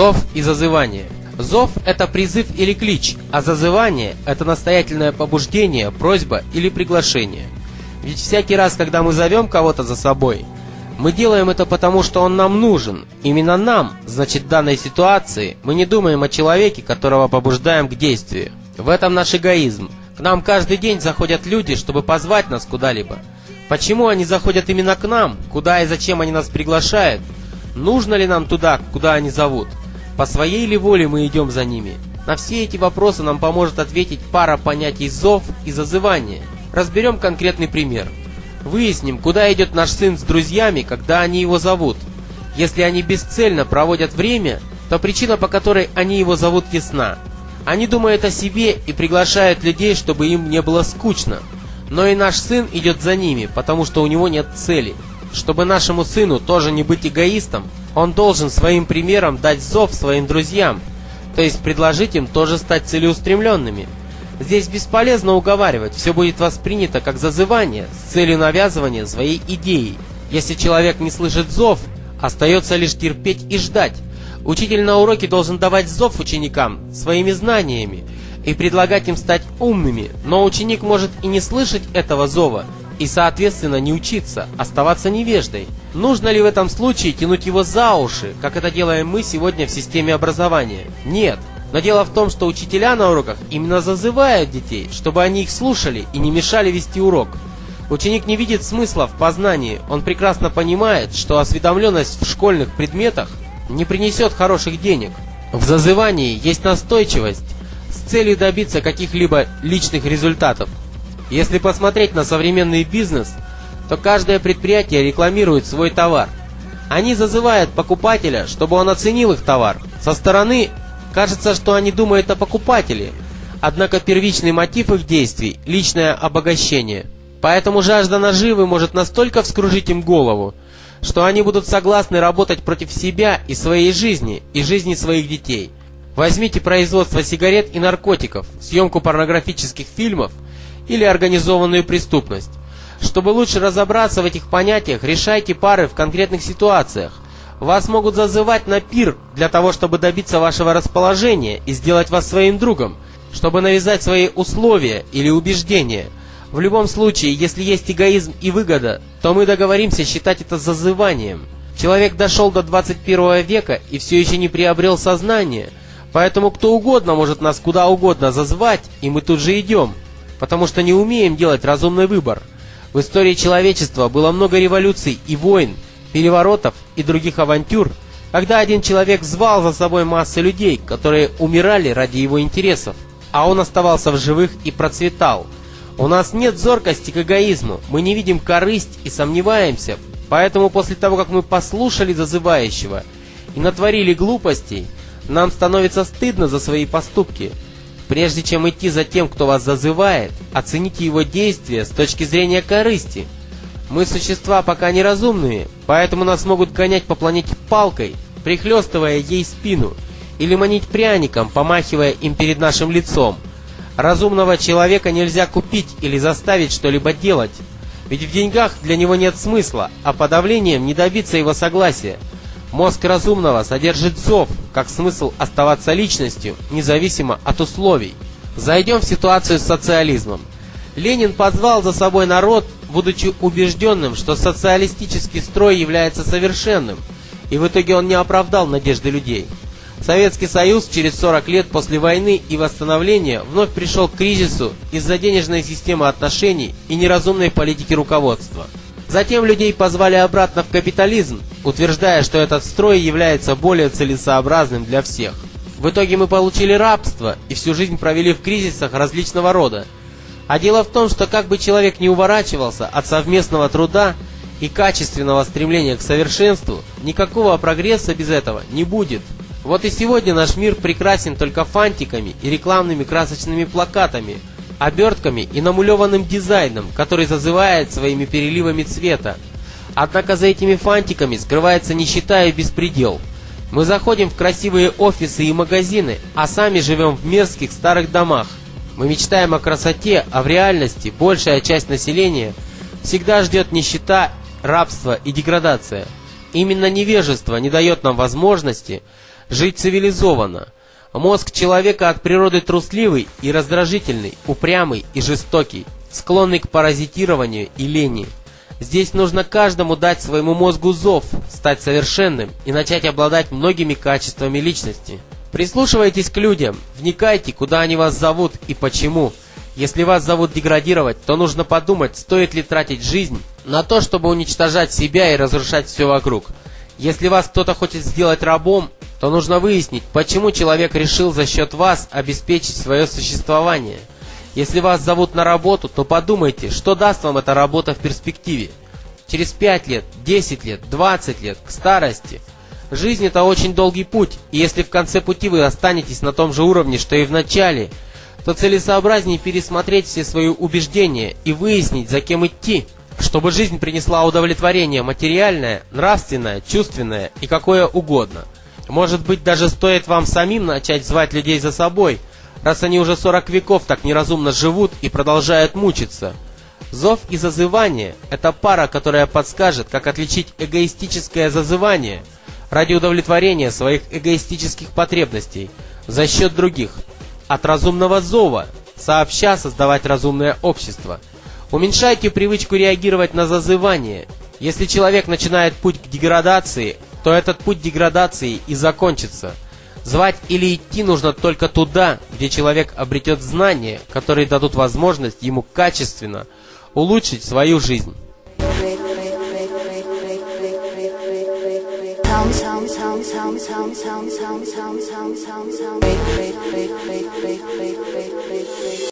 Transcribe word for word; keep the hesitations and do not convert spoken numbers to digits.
Зов и зазывание. Зов – это призыв или клич, а зазывание – это настоятельное побуждение, просьба или приглашение. Ведь всякий раз, когда мы зовем кого-то за собой, мы делаем это потому, что он нам нужен. Именно нам, значит, в данной ситуации мы не думаем о человеке, которого побуждаем к действию. В этом наш эгоизм. К нам каждый день заходят люди, чтобы позвать нас куда-либо. Почему они заходят именно к нам? Куда и зачем они нас приглашают? Нужно ли нам туда, куда они зовут? По своей ли воле мы идем за ними? На все эти вопросы нам поможет ответить пара понятий «зов» и «зазывание». Разберем конкретный пример. Выясним, куда идет наш сын с друзьями, когда они его зовут. Если они бесцельно проводят время, то причина, по которой они его зовут, ясна. Они думают о себе и приглашают людей, чтобы им не было скучно. Но и наш сын идет за ними, потому что у него нет цели. Чтобы нашему сыну тоже не быть эгоистом, он должен своим примером дать зов своим друзьям, то есть предложить им тоже стать целеустремленными. Здесь бесполезно уговаривать, все будет воспринято как зазывание с целью навязывания своей идеи. Если человек не слышит зов, остается лишь терпеть и ждать. Учитель на уроке должен давать зов ученикам своими знаниями и предлагать им стать умными, но ученик может и не слышать этого зова, и, соответственно, не учиться, оставаться невеждой. Нужно ли в этом случае тянуть его за уши, как это делаем мы сегодня в системе образования? Нет. Но дело в том, что учителя на уроках именно зазывают детей, чтобы они их слушали и не мешали вести урок. Ученик не видит смысла в познании, он прекрасно понимает, что осведомленность в школьных предметах не принесет хороших денег. В зазывании есть настойчивость с целью добиться каких-либо личных результатов. Если посмотреть на современный бизнес, то каждое предприятие рекламирует свой товар. Они зазывают покупателя, чтобы он оценил их товар. Со стороны кажется, что они думают о покупателе, однако первичный мотив их действий – личное обогащение. Поэтому жажда наживы может настолько вскружить им голову, что они будут согласны работать против себя и своей жизни, и жизни своих детей. Возьмите производство сигарет и наркотиков, съемку порнографических фильмов или организованную преступность. Чтобы лучше разобраться в этих понятиях, решайте пары в конкретных ситуациях. Вас могут зазывать на пир для того, чтобы добиться вашего расположения и сделать вас своим другом, чтобы навязать свои условия или убеждения. В любом случае, если есть эгоизм и выгода, то мы договоримся считать это зазыванием. Человек дошел до двадцать первого века и все еще не приобрел сознание, поэтому кто угодно может нас куда угодно зазвать, и мы тут же идем, потому что не умеем делать разумный выбор. В истории человечества было много революций и войн, переворотов и других авантюр, когда один человек звал за собой массы людей, которые умирали ради его интересов, а он оставался в живых и процветал. У нас нет зоркости к эгоизму, мы не видим корысть и сомневаемся, поэтому после того, как мы послушали зазывающего и натворили глупостей, нам становится стыдно за свои поступки. Прежде чем идти за тем, кто вас зазывает, оцените его действия с точки зрения корысти. Мы существа пока неразумные, поэтому нас могут гонять по планете палкой, прихлестывая ей спину, или манить пряником, помахивая им перед нашим лицом. Разумного человека нельзя купить или заставить что-либо делать, ведь в деньгах для него нет смысла, а подавлением не добиться его согласия. Мозг разумного содержит зов, как смысл оставаться личностью, независимо от условий. Зайдем в ситуацию с социализмом. Ленин позвал за собой народ, будучи убежденным, что социалистический строй является совершенным, и в итоге он не оправдал надежды людей. Советский Союз через сорок лет после войны и восстановления вновь пришел к кризису из-за денежной системы отношений и неразумной политики руководства. Затем людей позвали обратно в капитализм, утверждая, что этот строй является более целесообразным для всех. В итоге мы получили рабство и всю жизнь провели в кризисах различного рода. А дело в том, что как бы человек ни уворачивался от совместного труда и качественного стремления к совершенству, никакого прогресса без этого не будет. Вот и сегодня наш мир прекрасен только фантиками и рекламными красочными плакатами, обертками и намулеванным дизайном, который зазывает своими переливами цвета. Однако за этими фантиками скрывается нищета и беспредел. Мы заходим в красивые офисы и магазины, а сами живем в мерзких старых домах. Мы мечтаем о красоте, а в реальности большая часть населения всегда ждет нищета, рабство и деградация. Именно невежество не дает нам возможности жить цивилизованно. Мозг человека от природы трусливый и раздражительный, упрямый и жестокий, склонный к паразитированию и лени. Здесь нужно каждому дать своему мозгу зов, стать совершенным и начать обладать многими качествами личности. Прислушивайтесь к людям, вникайте, куда они вас зовут и почему. Если вас зовут деградировать, то нужно подумать, стоит ли тратить жизнь на то, чтобы уничтожать себя и разрушать все вокруг. Если вас кто-то хочет сделать рабом, то нужно выяснить, почему человек решил за счет вас обеспечить свое существование. Если вас зовут на работу, то подумайте, что даст вам эта работа в перспективе. Через пять лет, десять лет, двадцать лет, к старости. Жизнь – это очень долгий путь, и если в конце пути вы останетесь на том же уровне, что и в начале, то целесообразнее пересмотреть все свои убеждения и выяснить, за кем идти, чтобы жизнь принесла удовлетворение материальное, нравственное, чувственное и какое угодно. Может быть, даже стоит вам самим начать звать людей за собой, раз они уже сорок веков так неразумно живут и продолжают мучиться. Зов и зазывание – это пара, которая подскажет, как отличить эгоистическое зазывание ради удовлетворения своих эгоистических потребностей за счет других, от разумного зова, сообща создавать разумное общество. Уменьшайте привычку реагировать на зазывание. Если человек начинает путь к деградации, то этот путь деградации и закончится. Звать или идти нужно только туда, где человек обретет знания, которые дадут возможность ему качественно улучшить свою жизнь. Sound, sound, sound, sound, sound, sound, sound, sound, sound, sound, sound.